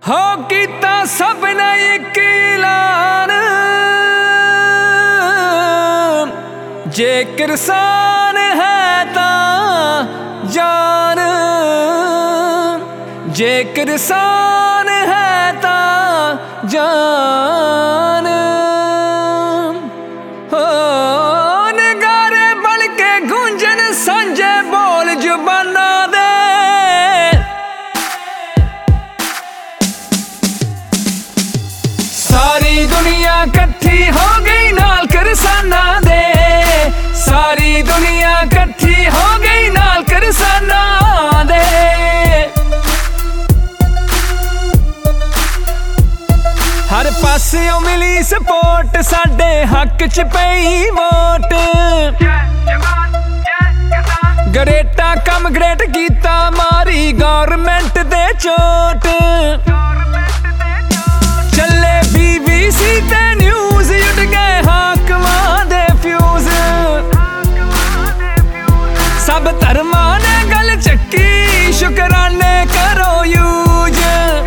हो कीता सब ने एक ऐलान, जे किसान है तां जान, जे किसान है तां जान। हो नगारे बन के गूंजन सांझे बोल जुबाना दे, सारी दुनिया कट्ठी हो गई नाल किसाना दे, सारी दुनिया कट्ठी हो गई नाल किसाना दे। हर पासियों मिली सपोर्ट, साडे हक च पई वोट। ग्रेटा कम ग्रेट कीता, मारी गौरमेंट दे चोट। चले BBC ते न्यूज़, उड़ गए हाकमां दे फ्यूज। सब धर्मां ने गल चक्की, शुकराने करो यूज।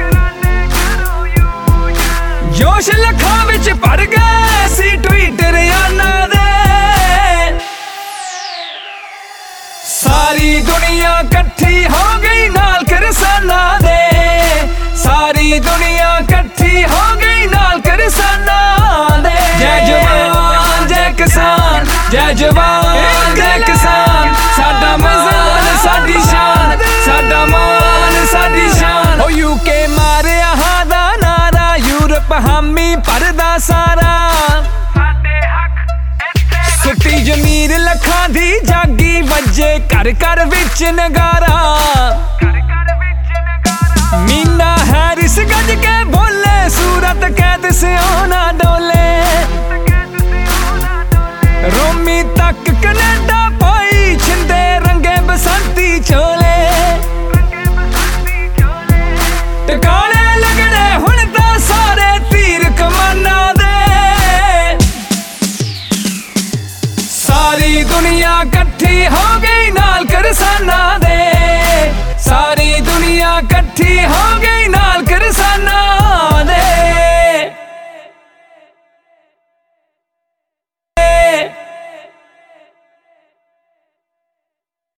जोश लखां विच भर गए सी ट्वीटर याना दे, सारी दुनिया कट्ठी हो गई नाल किसाना दे, सारी दुनिया कट्ठी हो गई नाल किसाना दे। जय जवान जय किसान, जय जवान जय किसान, साडा मान साडी शान, साडा मान साडी शान। ओ UK मारिया हां दा नारा, यूरोप हामी भरदा सारा। सुट्टी जमीर लखां दी जागी, वजे घर घर विच नगारा। मीना हैरिस गज के बोले, सूरत कैद से होना डोले। रोमी तक कनेडा पाई, छिंदे रंगे बसंती चोले। टकाने लगने हुण तां सारे तीर कमाना दे, सारी दुनिया कट्ठी हो गई नाल किसाना दे, सारी दुनिया कट्ठी हो गई